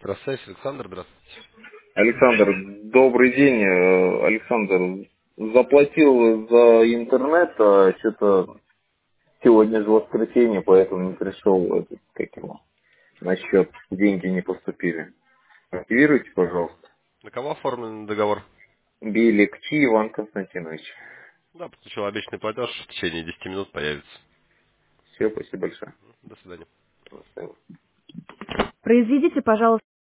Электросвязь, Александр, здравствуйте. Александр, добрый день. Александр, заплатил за интернет, а что-то сегодня же воскресенье, поэтому не пришел этот, как его, на счет. Деньги не поступили. Активируйте, пожалуйста. На кого оформлен договор? Беликчи Иван Константинович. Да, получил обещанный платеж, в течение 10 минут появится. Все, спасибо большое. До свидания. До свидания. Произведите, пожалуйста,